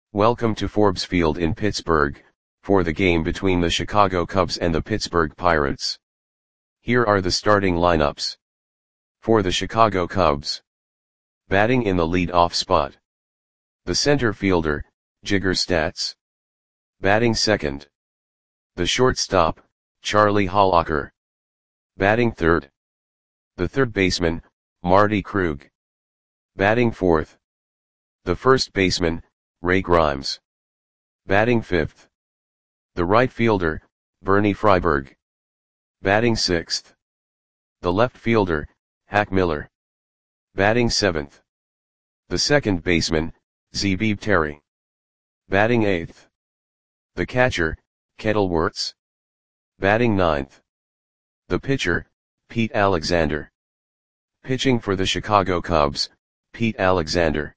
Welcome to Forbes Field in Pittsburgh, for the game between the Chicago Cubs and the Pittsburgh Pirates. Here are the starting lineups. For the Chicago Cubs. Batting in the lead-off spot. The center fielder, Jigger Statz. Batting second. The shortstop, Charlie Hollacker. Batting third. The third baseman, Marty Krug. Batting fourth. The first baseman, Ray Grimes. Batting fifth. The right fielder, Bernie Freiberg. Batting sixth. The left fielder, Hack Miller. Batting seventh. The second baseman, Zebib Terry. Batting eighth. The catcher, Ketel Wirtz. Batting ninth. The pitcher, Pete Alexander. Pitching for the Chicago Cubs, Pete Alexander.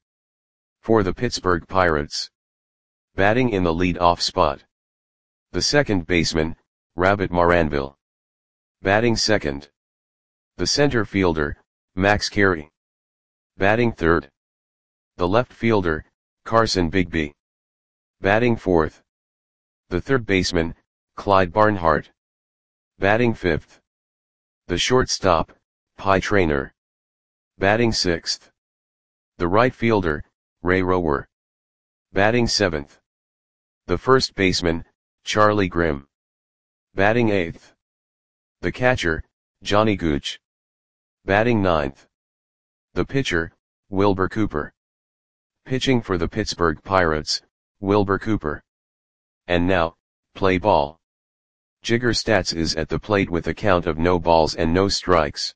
For the Pittsburgh Pirates. Batting in the lead-off spot. The second baseman, Rabbit Maranville. Batting second. The center fielder, Max Carey. Batting third. The left fielder, Carson Bigby. Batting fourth. The third baseman, Clyde Barnhart. Batting fifth. The shortstop, Pie Traynor. Batting sixth. The right fielder, Ray Rower. Batting seventh. The first baseman, Charlie Grimm. Batting eighth. The catcher, Johnny Gooch. Batting ninth. The pitcher, Wilbur Cooper. Pitching for the Pittsburgh Pirates, Wilbur Cooper. And now, play ball. Jigger Statz is at the plate with a count of no balls and no strikes.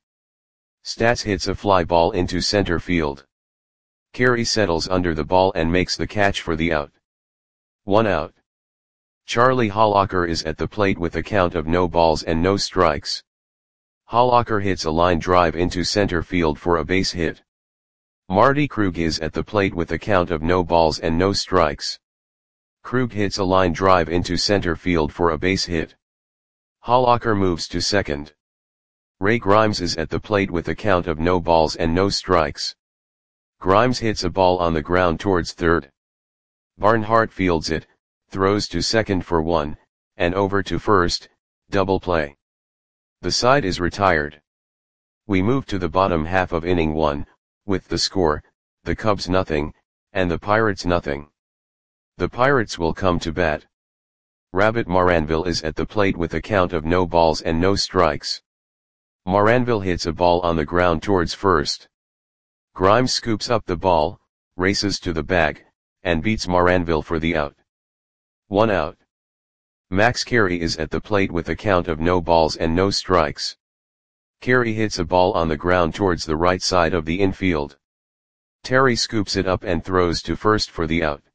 Statz hits a fly ball into center field. Carey settles under the ball and makes the catch for the out. 1 out. Charlie Hollacker is at the plate with a count of no balls and no strikes. Hollacker hits a line drive into center field for a base hit. Marty Krug is at the plate with a count of no balls and no strikes. Krug hits a line drive into center field for a base hit. Hollacker moves to second. Ray Grimes is at the plate with a count of no balls and no strikes. Grimes hits a ball on the ground towards third. Barnhart fields it, throws to second for 1, and over to first, double play. The side is retired. We move to the bottom half of inning 1, with the score, the Cubs nothing, and the Pirates nothing. The Pirates will come to bat. Rabbit Maranville is at the plate with a count of no balls and no strikes. Maranville hits a ball on the ground towards first. Grimes scoops up the ball, races to the bag, and beats Maranville for the out. 1 out. Max Carey is at the plate with a count of no balls and no strikes. Carey hits a ball on the ground towards the right side of the infield. Terry scoops it up and throws to first for the out.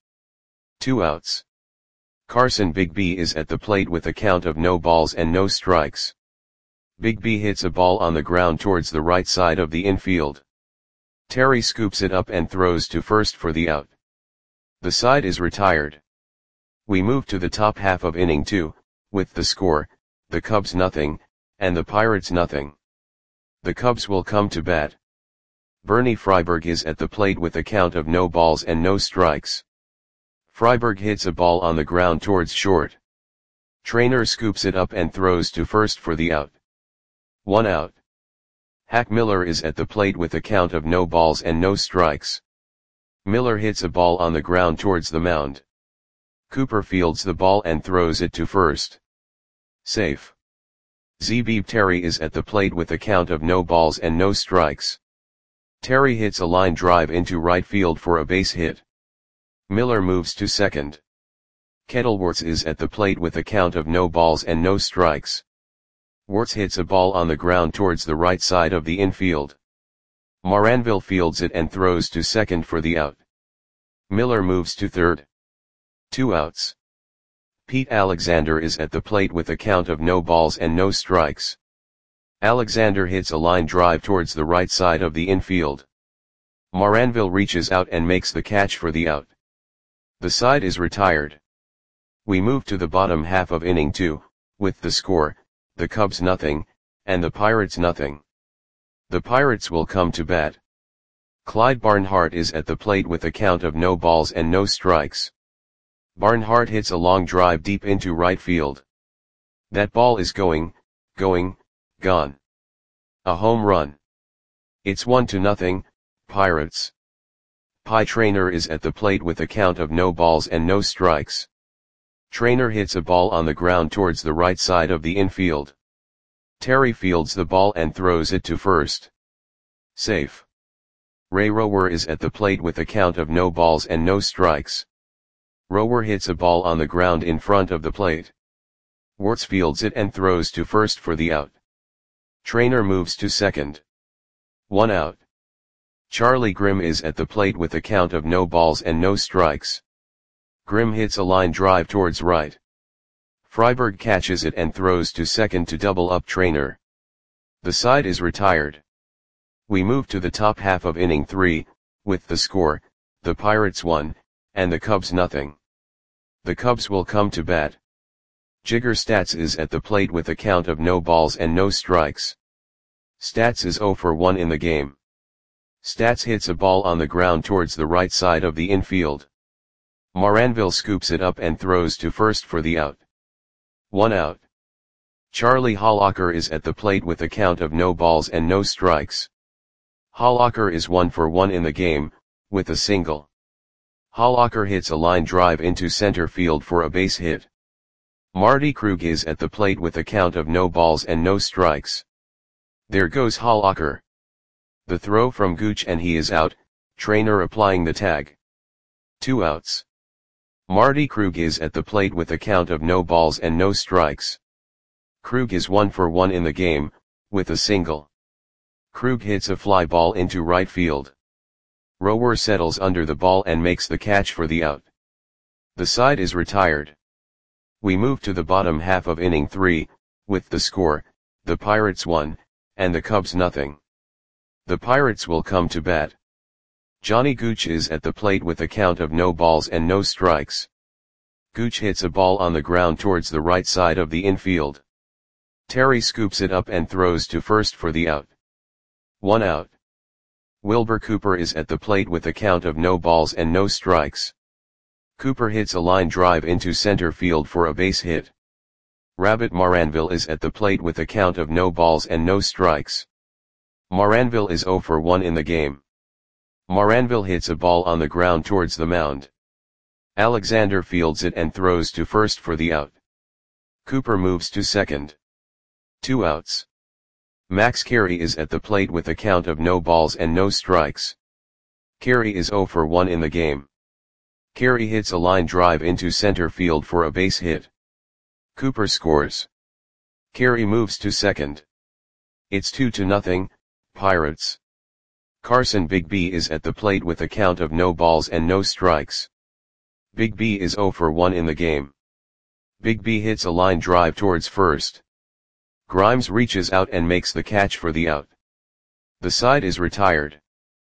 2 outs. Carson Bigby is at the plate with a count of no balls and no strikes. Bigby hits a ball on the ground towards the right side of the infield. Terry scoops it up and throws to first for the out. The side is retired. We move to the top half of inning 2, with the score, the Cubs nothing, and the Pirates nothing. The Cubs will come to bat. Bernie Freiberg is at the plate with a count of no balls and no strikes. Freiberg hits a ball on the ground towards short. Traynor scoops it up and throws to first for the out. 1 out. Hack Miller is at the plate with a count of no balls and no strikes. Miller hits a ball on the ground towards the mound. Cooper fields the ball and throws it to first. Safe. Zebib Terry is at the plate with a count of no balls and no strikes. Terry hits a line drive into right field for a base hit. Miller moves to second. Ketel Wirtz is at the plate with a count of no balls and no strikes. Wirtz hits a ball on the ground towards the right side of the infield. Maranville fields it and throws to second for the out. Miller moves to third. 2 outs. Pete Alexander is at the plate with a count of no balls and no strikes. Alexander hits a line drive towards the right side of the infield. Maranville reaches out and makes the catch for the out. The side is retired. We move to the bottom half of inning 2, with the score, the Cubs nothing, and the Pirates nothing. The Pirates will come to bat. Clyde Barnhart is at the plate with a count of no balls and no strikes. Barnhart hits a long drive deep into right field. That ball is going, gone. A home run. It's 1-0, Pirates. Pie Traynor is at the plate with a count of no balls and no strikes. Traynor hits a ball on the ground towards the right side of the infield. Terry fields the ball and throws it to first. Safe. Ray Rower is at the plate with a count of no balls and no strikes. Rower hits a ball on the ground in front of the plate. Wertz fields it and throws to first for the out. Traynor moves to second. 1 out. Charlie Grimm is at the plate with a count of no balls and no strikes. Grimm hits a line drive towards right. Freiberg catches it and throws to second to double up Traynor. The side is retired. We move to the top half of inning 3, with the score, the Pirates 1, and the Cubs nothing. The Cubs will come to bat. Jigger Stats is at the plate with a count of no balls and no strikes. Stats is 0 for 1 in the game. Stats hits a ball on the ground towards the right side of the infield. Moranville scoops it up and throws to first for the out. 1 out. Charlie Hollacker is at the plate with a count of no balls and no strikes. Hollacker is 1 for 1 in the game, with a single. Hollacker hits a line drive into center field for a base hit. Marty Krug is at the plate with a count of no balls and no strikes. There goes Hollacker. The throw from Gooch and he is out, Traynor applying the tag. 2 outs. Marty Krug is at the plate with a count of no balls and no strikes. Krug is 1 for 1 in the game, with a single. Krug hits a fly ball into right field. Rower settles under the ball and makes the catch for the out. The side is retired. We move to the bottom half of inning 3, with the score, the Pirates 1, and the Cubs nothing. The Pirates will come to bat. Johnny Gooch is at the plate with a count of no balls and no strikes. Gooch hits a ball on the ground towards the right side of the infield. Terry scoops it up and throws to first for the out. 1 out. Wilbur Cooper is at the plate with a count of no balls and no strikes. Cooper hits a line drive into center field for a base hit. Rabbit Moranville is at the plate with a count of no balls and no strikes. Moranville is 0 for 1 in the game. Moranville hits a ball on the ground towards the mound. Alexander fields it and throws to first for the out. Cooper moves to second. 2 outs. Max Carey is at the plate with a count of no balls and no strikes. Carey is 0 for 1 in the game. Carey hits a line drive into center field for a base hit. Cooper scores. Carey moves to second. It's 2-0, Pirates. Carson Bigby is at the plate with a count of no balls and no strikes. Bigby is 0 for 1 in the game. Bigby hits a line drive towards first. Grimes reaches out and makes the catch for the out. The side is retired.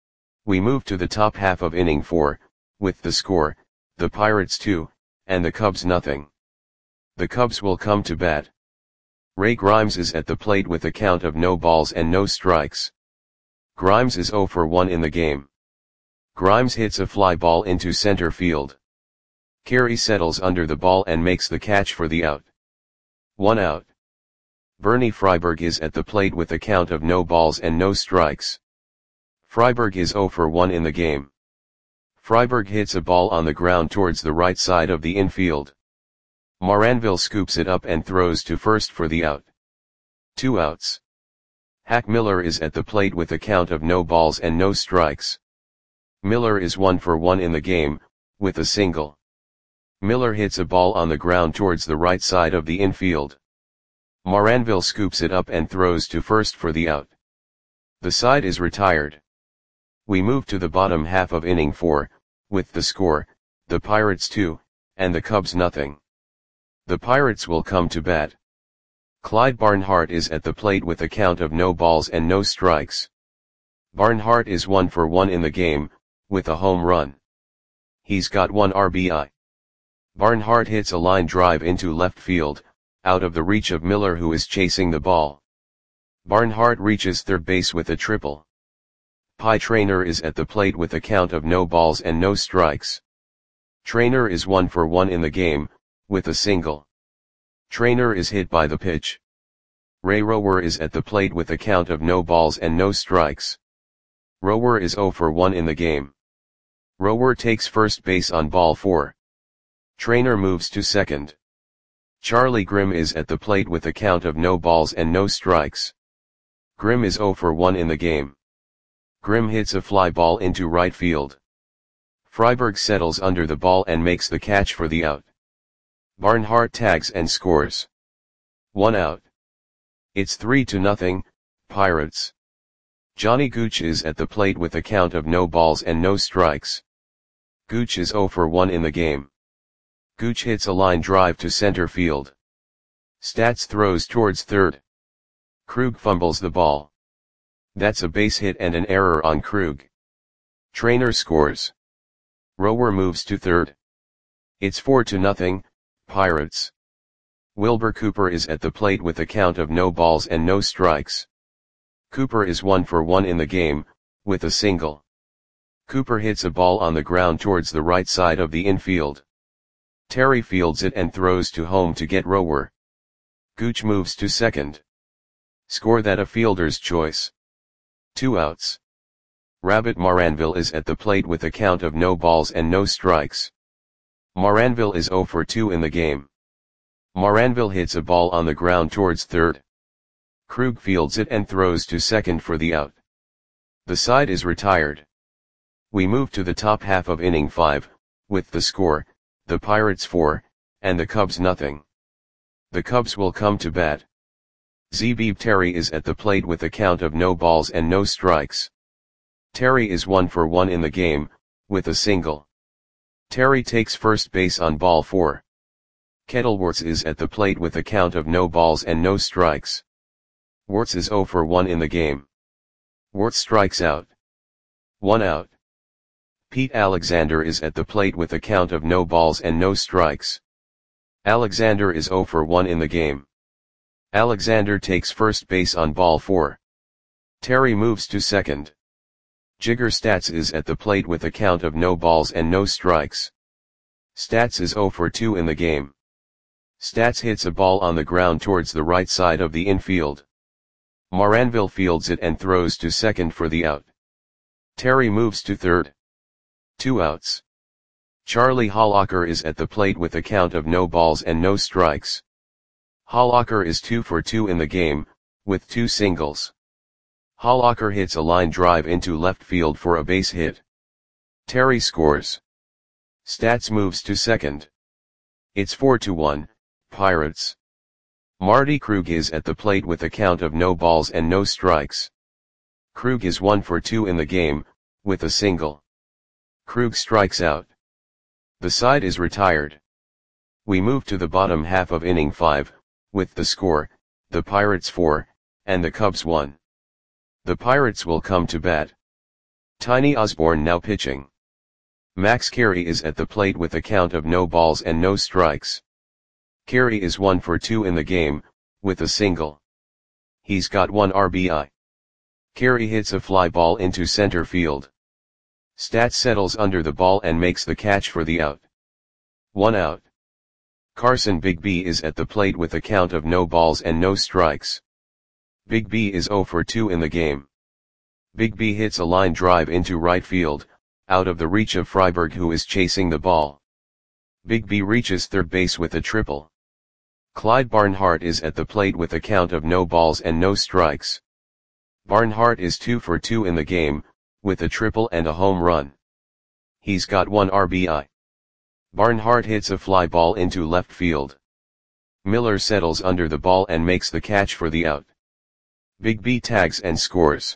We move to the top half of inning 4, with the score, the Pirates 2, and the Cubs nothing. The Cubs will come to bat. Ray Grimes is at the plate with a count of no balls and no strikes. Grimes is 0 for 1 in the game. Grimes hits a fly ball into center field. Carey settles under the ball and makes the catch for the out. 1 out. Bernie Freiberg is at the plate with a count of no balls and no strikes. Freiberg is 0 for 1 in the game. Freiberg hits a ball on the ground towards the right side of the infield. Moranville scoops it up and throws to first for the out. 2 outs. Hack Miller is at the plate with a count of no balls and no strikes. Miller is 1 for 1 in the game, with a single. Miller hits a ball on the ground towards the right side of the infield. Moranville scoops it up and throws to first for the out. The side is retired. We move to the bottom half of inning 4, with the score, the Pirates 2, and the Cubs nothing. The Pirates will come to bat. Clyde Barnhart is at the plate with a count of no balls and no strikes. Barnhart is 1 for 1 in the game, with a home run. He's got 1 RBI. Barnhart hits a line drive into left field, out of the reach of Miller who is chasing the ball. Barnhart reaches third base with a triple. Pie Traynor is at the plate with a count of no balls and no strikes. Trainer is 1 for 1 in the game, with a single. Trainer is hit by the pitch. Ray Rower is at the plate with a count of no balls and no strikes. Rower is 0 for 1 in the game. Rower takes first base on ball 4. Trainer moves to second. Charlie Grimm is at the plate with a count of no balls and no strikes. Grimm is 0 for 1 in the game. Grimm hits a fly ball into right field. Freiberg settles under the ball and makes the catch for the out. Barnhart tags and scores. 1 out. It's 3-0, Pirates. Johnny Gooch is at the plate with a count of no balls and no strikes. Gooch is 0 for 1 in the game. Gooch hits a line drive to center field. Stats throws towards third. Krug fumbles the ball. That's a base hit and an error on Krug. Trainer scores. Rower moves to third. It's 4-0, Pirates. Wilbur Cooper is at the plate with a count of no balls and no strikes. Cooper is 1 for 1 in the game, with a single. Cooper hits a ball on the ground towards the right side of the infield. Terry fields it and throws to home to get Rower. Gooch moves to second. Score that a fielder's choice. 2 outs. Rabbit Maranville is at the plate with a count of no balls and no strikes. Maranville is 0 for 2 in the game. Maranville hits a ball on the ground towards third. Krug fields it and throws to second for the out. The side is retired. We move to the top half of inning 5, with the score, the Pirates 4, and the Cubs nothing. The Cubs will come to bat. Zeebeeb Terry is at the plate with a count of no balls and no strikes. Terry is 1 for 1 in the game, with a single. Terry takes first base on ball 4. Kettleworth is at the plate with a count of no balls and no strikes. Wirtz is 0 for 1 in the game. Wirtz strikes out. 1 out. Pete Alexander is at the plate with a count of no balls and no strikes. Alexander is 0 for 1 in the game. Alexander takes first base on ball 4. Terry moves to second. Jigger Stats is at the plate with a count of no balls and no strikes. Stats is 0 for 2 in the game. Stats hits a ball on the ground towards the right side of the infield. Maranville fields it and throws to second for the out. Terry moves to third. 2 outs. Charlie Hollacker is at the plate with a count of no balls and no strikes. Hollacker is 2 for 2 in the game, with 2 singles. Hollacker hits a line drive into left field for a base hit. Terry scores. Stats moves to second. It's 4-1, Pirates. Marty Krug is at the plate with a count of no balls and no strikes. Krug is 1 for 2 in the game, with a single. Krug strikes out. The side is retired. We move to the bottom half of inning 5, with the score, the Pirates 4, and the Cubs 1. The Pirates will come to bat. Tiny Osborne now pitching. Max Carey is at the plate with a count of no balls and no strikes. Carey is 1 for 2 in the game, with a single. He's got 1 RBI. Carey hits a fly ball into center field. Stats settles under the ball and makes the catch for the out. 1 out. Carson Big B is at the plate with a count of no balls and no strikes. Big B is 0 for 2 in the game. Big B hits a line drive into right field, out of the reach of Freiberg who is chasing the ball. Big B reaches third base with a triple. Clyde Barnhart is at the plate with a count of no balls and no strikes. Barnhart is 2 for 2 in the game, with a triple and a home run. He's got 1 RBI. Barnhart hits a fly ball into left field. Miller settles under the ball and makes the catch for the out. Big B tags and scores.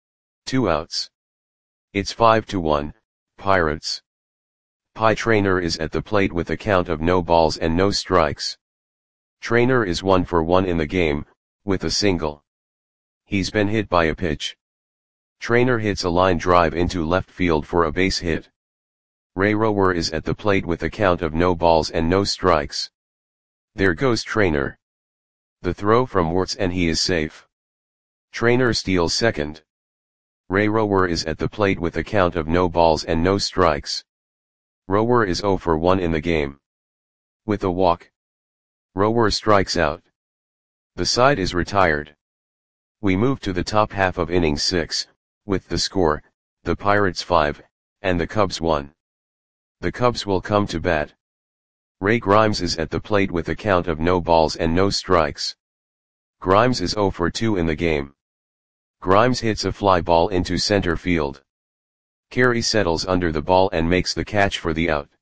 2 outs. It's 5-1, Pirates. Pie Trainer is at the plate with a count of no balls and no strikes. Trainer is 1 for 1 in the game, with a single. He's been hit by a pitch. Trainer hits a line drive into left field for a base hit. Ray Rower is at the plate with a count of no balls and no strikes. There goes Trainer. The throw from Wirtz and he is safe. Trainer steals second. Ray Rower is at the plate with a count of no balls and no strikes. Rower is 0 for 1 in the game. With a walk, Rower strikes out. The side is retired. We move to the top half of inning 6, with the score, the Pirates 5, and the Cubs 1. The Cubs will come to bat. Ray Grimes is at the plate with a count of no balls and no strikes. Grimes is 0 for 2 in the game. Grimes hits a fly ball into center field. Carey settles under the ball and makes the catch for the out.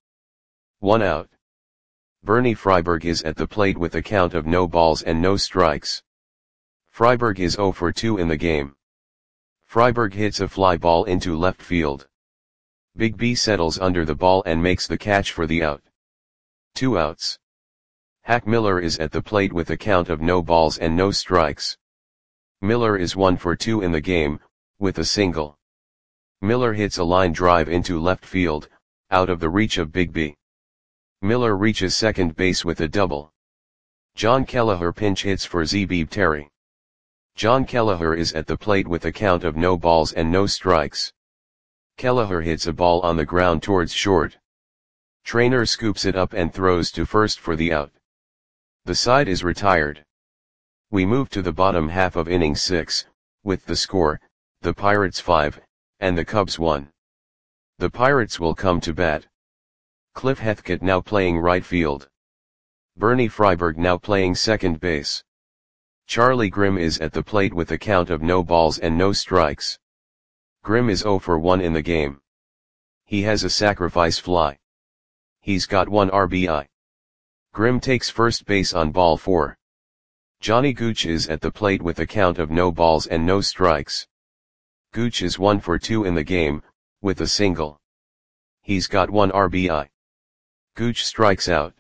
1 out. Bernie Freiberg is at the plate with a count of no balls and no strikes. Freiberg is 0 for 2 in the game. Freiberg hits a fly ball into left field. Big B settles under the ball and makes the catch for the out. 2 outs. Hack Miller is at the plate with a count of no balls and no strikes. Miller is 1 for 2 in the game, with a single. Miller hits a line drive into left field, out of the reach of Big B. Miller reaches second base with a double. John Kelleher pinch hits for Zebib Terry. John Kelleher is at the plate with a count of no balls and no strikes. Kelleher hits a ball on the ground towards short. Trainer scoops it up and throws to first for the out. The side is retired. We move to the bottom half of inning 6, with the score, the Pirates 5, and the Cubs 1. The Pirates will come to bat. Cliff Heathcote now playing right field. Bernie Freiberg now playing second base. Charlie Grimm is at the plate with a count of no balls and no strikes. Grimm is 0 for 1 in the game. He has a sacrifice fly. He's got 1 RBI. Grimm takes first base on ball 4. Johnny Gooch is at the plate with a count of no balls and no strikes. Gooch is 1 for 2 in the game, with a single. He's got 1 RBI. Gooch strikes out.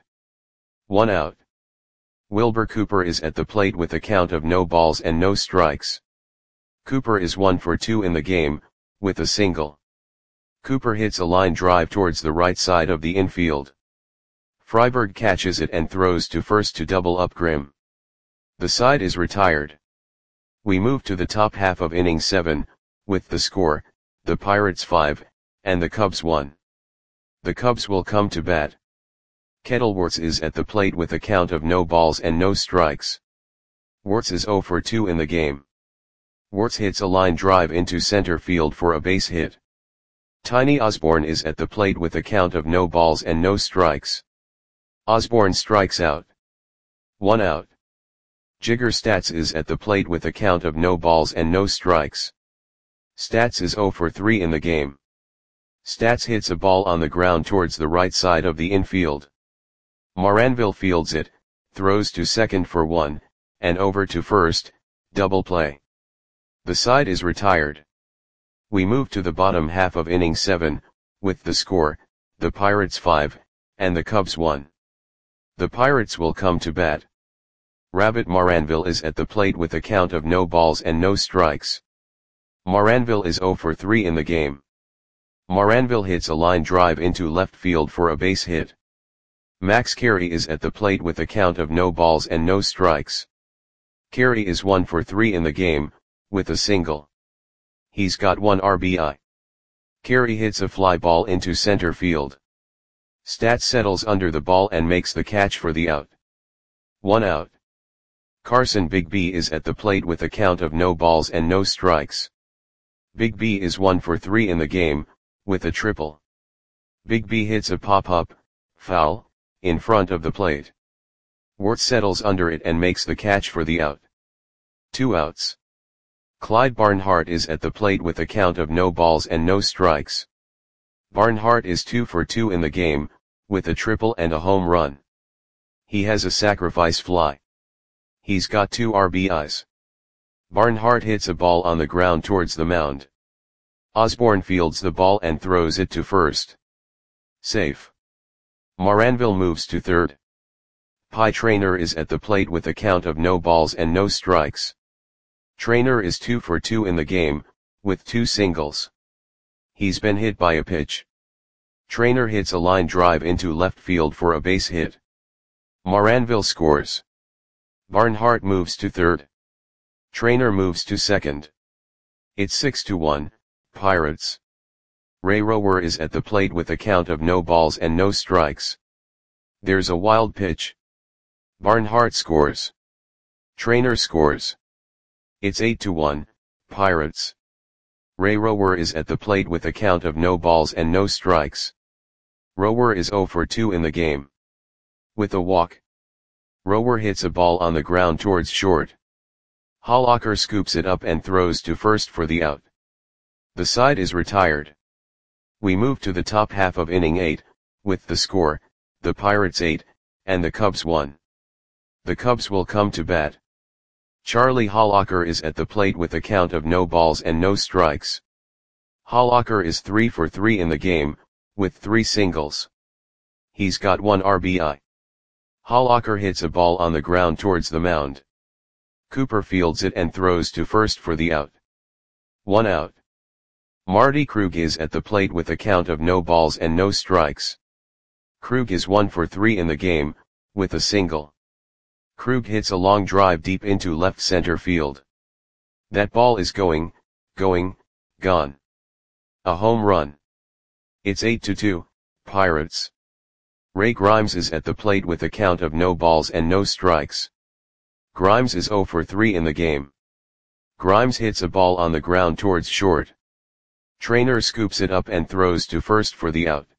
1 out. Wilbur Cooper is at the plate with a count of no balls and no strikes. Cooper is 1 for 2 in the game, with a single. Cooper hits a line drive towards the right side of the infield. Freiberg catches it and throws to first to double up Grimm. The side is retired. We move to the top half of inning 7, with the score, the Pirates 5, and the Cubs 1. The Cubs will come to bat. Kettle Wirtz is at the plate with a count of no balls and no strikes. Wirtz is 0 for 2 in the game. Wirtz hits a line drive into center field for a base hit. Tiny Osborne is at the plate with a count of no balls and no strikes. Osborne strikes out. 1 out. Jigger Stats is at the plate with a count of no balls and no strikes. Stats is 0 for 3 in the game. Stats hits a ball on the ground towards the right side of the infield. Moranville fields it, throws to second for 1, and over to first, double play. The side is retired. We move to the bottom half of inning 7, with the score, the Pirates 5, and the Cubs 1. The Pirates will come to bat. Rabbit Moranville is at the plate with a count of no balls and no strikes. Moranville is 0 for 3 in the game. Moranville hits a line drive into left field for a base hit. Max Carey is at the plate with a count of no balls and no strikes. Carey is 1 for 3 in the game, with a single. He's got 1 RBI. Carey hits a fly ball into center field. Stats settles under the ball and makes the catch for the out. 1 out. Carson Big B is at the plate with a count of no balls and no strikes. Big B is 1 for 3 in the game, with a triple. Big B hits a pop-up, foul, in front of the plate. Wirtz settles under it and makes the catch for the out. 2 outs. Clyde Barnhart is at the plate with a count of no balls and no strikes. Barnhart is 2 for 2 in the game, with a triple and a home run. He has a sacrifice fly. He's got 2 RBIs. Barnhart hits a ball on the ground towards the mound. Osborne fields the ball and throws it to first. Safe. Moranville moves to third. Pie Trainer is at the plate with a count of no balls and no strikes. Trainer is 2 for 2 in the game, with 2 singles. He's been hit by a pitch. Trainer hits a line drive into left field for a base hit. Moranville scores. Barnhart moves to third. Trainer moves to second. It's 6-1, Pirates. Ray Rower is at the plate with a count of no balls and no strikes. There's a wild pitch. Barnhart scores. Trainer scores. It's 8-1, Pirates. Ray Rower is at the plate with a count of no balls and no strikes. Rower is 0 for 2 in the game. With a walk. Rower hits a ball on the ground towards short. Hollacker scoops it up and throws to first for the out. The side is retired. We move to the top half of inning 8, with the score, the Pirates 8, and the Cubs 1. The Cubs will come to bat. Charlie Hollacker is at the plate with a count of no balls and no strikes. Hollacker is 3 for 3 in the game, with 3 singles. He's got 1 RBI. Hollacker hits a ball on the ground towards the mound. Cooper fields it and throws to first for the out. 1 out. Marty Krug is at the plate with a count of no balls and no strikes. Krug is 1 for 3 in the game, with a single. Krug hits a long drive deep into left center field. That ball is going, gone. A home run. It's 8-2, Pirates. Ray Grimes is at the plate with a count of no balls and no strikes. Grimes is 0 for 3 in the game. Grimes hits a ball on the ground towards short. Trainer scoops it up and throws to first for the out.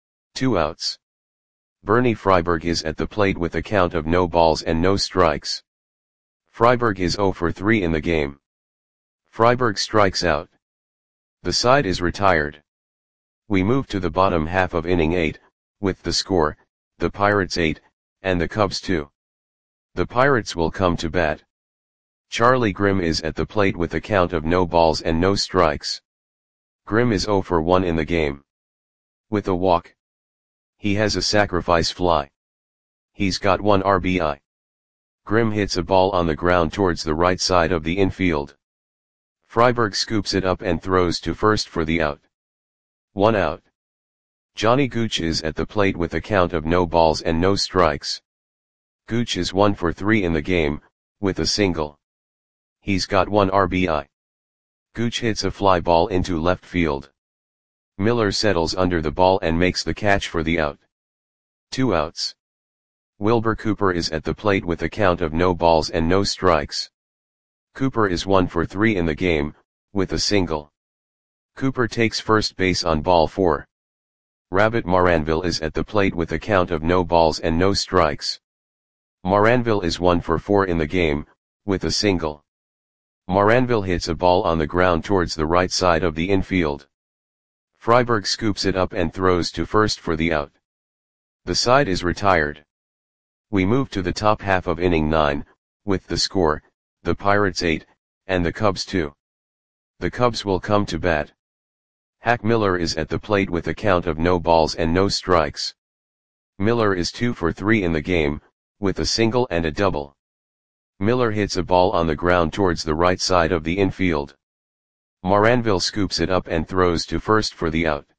2 outs. Bernie Freiberg is at the plate with a count of no balls and no strikes. Freiberg is 0 for 3 in the game. Freiberg strikes out. The side is retired. We move to the bottom half of inning 8, with the score, the Pirates 8, and the Cubs 2. The Pirates will come to bat. Charlie Grimm is at the plate with a count of no balls and no strikes. Grimm is 0 for 1 in the game. With a walk. He has a sacrifice fly. He's got 1 RBI. Grimm hits a ball on the ground towards the right side of the infield. Freiberg scoops it up and throws to first for the out. 1 out. Johnny Gooch is at the plate with a count of no balls and no strikes. Gooch is 1 for 3 in the game, with a single. He's got 1 RBI. Gooch hits a fly ball into left field. Miller settles under the ball and makes the catch for the out. 2 outs. Wilbur Cooper is at the plate with a count of no balls and no strikes. Cooper is 1 for 3 in the game, with a single. Cooper takes first base on ball 4. Rabbit Maranville is at the plate with a count of no balls and no strikes. Maranville is 1 for 4 in the game, with a single. Maranville hits a ball on the ground towards the right side of the infield. Freiberg scoops it up and throws to first for the out. The side is retired. We move to the top half of inning 9, with the score, the Pirates 8, and the Cubs 2. The Cubs will come to bat. Hack Miller is at the plate with a count of no balls and no strikes. Miller is 2 for 3 in the game, with a single and a double. Miller hits a ball on the ground towards the right side of the infield. Maranville scoops it up and throws to first for the out.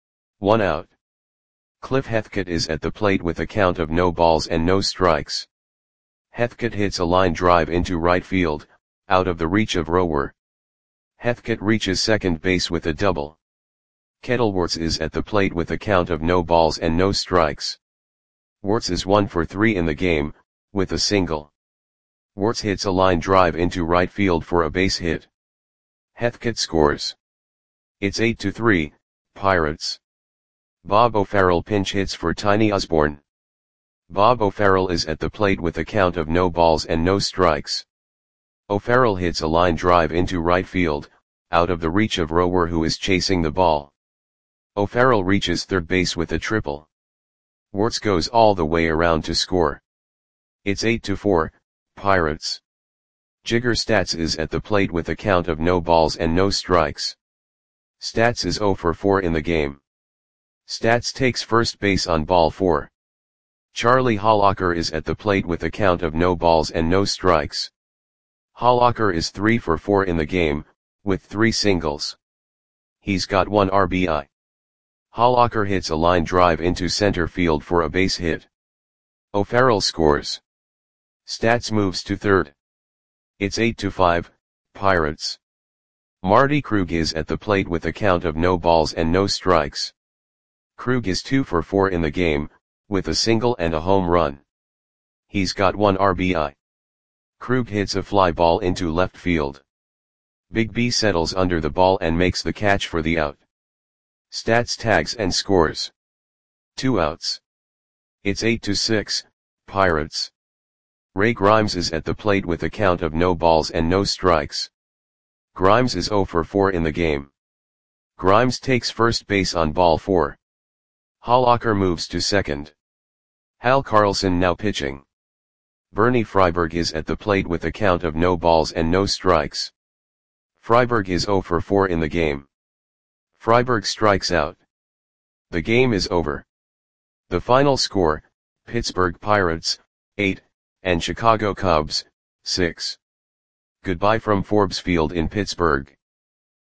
1 out. Cliff Heathcote is at the plate with a count of no balls and no strikes. Heathcote hits a line drive into right field, out of the reach of Rower. Heathcote reaches second base with a double. Kettleworth is at the plate with a count of no balls and no strikes. Wirtz is 1 for 3 in the game, with a single. Wirtz hits a line drive into right field for a base hit. Heathcote scores. It's 8-3, Pirates. Bob O'Farrell pinch hits for Tiny Osborne. Bob O'Farrell is at the plate with a count of no balls and no strikes. O'Farrell hits a line drive into right field, out of the reach of Rower who is chasing the ball. O'Farrell reaches third base with a triple. Wirtz goes all the way around to score. It's 8-4, Pirates. Jigger Stats is at the plate with a count of no balls and no strikes. Stats is 0 for 4 in the game. Stats takes first base on ball 4. Charlie Hollacker is at the plate with a count of no balls and no strikes. Hollacker is 3 for 4 in the game, with 3 singles. He's got 1 RBI. Hollacker hits a line drive into center field for a base hit. O'Farrell scores. Stats moves to third. It's 8-5, Pirates. Marty Krug is at the plate with a count of no balls and no strikes. Krug is 2 for 4 in the game, with a single and a home run. He's got 1 RBI. Krug hits a fly ball into left field. Big B settles under the ball and makes the catch for the out. Stats, tags and scores. 2 outs. It's 8-6, Pirates. Ray Grimes is at the plate with a count of no balls and no strikes. Grimes is 0 for 4 in the game. Grimes takes first base on ball 4. Hollacker moves to second. Hal Carlson now pitching. Bernie Freiberg is at the plate with a count of no balls and no strikes. Freiberg is 0 for 4 in the game. Freiberg strikes out. The game is over. The final score, Pittsburgh Pirates, 8, and Chicago Cubs, 6. Goodbye from Forbes Field in Pittsburgh.